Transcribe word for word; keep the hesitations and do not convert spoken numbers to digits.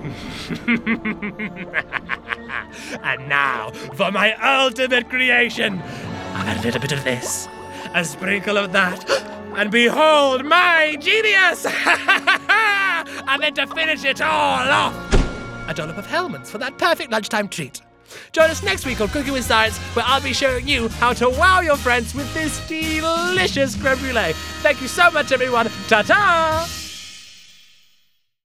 And now, for my ultimate creation, I've had a little bit of this, a sprinkle of that, and behold my genius! And then to finish it all off, a dollop of Hellmann's for that perfect lunchtime treat. Join us next week on Cooking with Science, where I'll be showing you how to wow your friends with this delicious creme brulee. Thank you so much, everyone. Ta-ta!